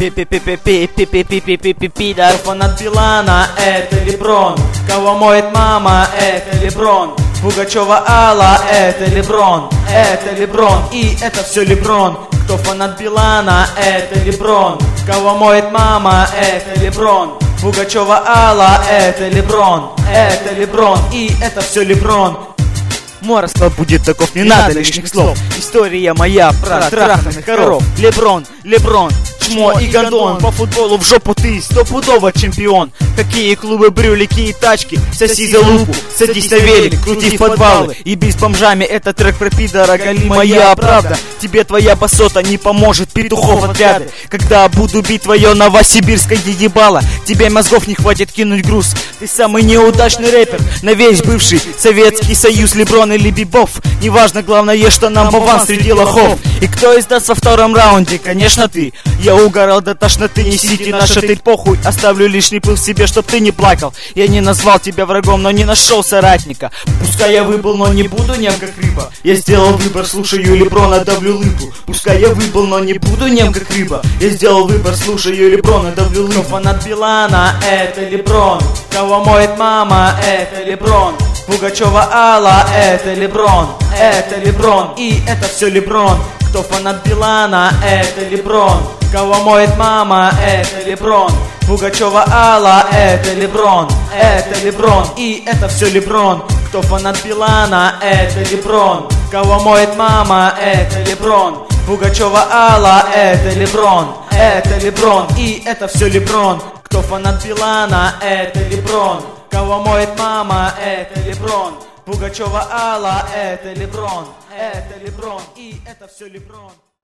Пидор. Фанат Билана, это Леброн. Кого моет мама, это Леброн. Пугачева Алла, это Леброн. Это Леброн, и это все Леброн. Кто фанат Билана, это Леброн. Кого моет мама, это Леброн. Пугачева Алла, это Леброн. Это Леброн, и это все Леброн. Мой расклад будет таков, не надо лишних слов. История моя про траханных коров. Леброн, Леброн, чмо и гондон. По футболу в жопу ты стопудово чемпион. Какие клубы, брюлики и тачки. Соси за лупу, садись на велик, крути в подвалы и бей с бомжами. Это трек про пидора, гали моя правда. Тебе твоя басота не поможет, петухов отряды. Когда буду бить твое новосибирское ебало, тебе мозгов не хватит кинуть груз. Ты самый неудачный рэпер на весь бывший Советский Союз. Леброн или Бибов, неважно, главное, что нам аванс среди лохов. И кто издаст во втором раунде? Конечно ты. Я угорал до тошноты, несите наш отель похуй. Оставлю лишний пыл в себе, чтоб ты не плакал. Я не назвал тебя врагом, но не нашел соратника. Пускай я выбыл, но не буду нем как рыба. Я сделал выбор, слушаю Леброна, давлю лыпу. Пускай я выбыл, но не буду нем как рыба. Я сделал выбор, слушаю Леброна, давлю лыпу. Кто фанат Билана, это Леброн. Кого моет мама, это Леброн. Пугачева Алла, это Леброн. Это Леброн, и это все Леброн. Кто фанат Билана, это Леброн. Кого моет мама, это Леброн. Пугачева Алла, это Леброн. Это Леброн, и это все Леброн. Кто фанат Билана, это Леброн. Кого моет мама, это Леброн. Пугачева Алла, это Леброн. Это Леброн, и это все Леброн. Кто фанат Билана, это Леброн. Кого моет мама, это Леброн. Пугачева Алла, это Леброн. Это Леброн, и это все Леброн.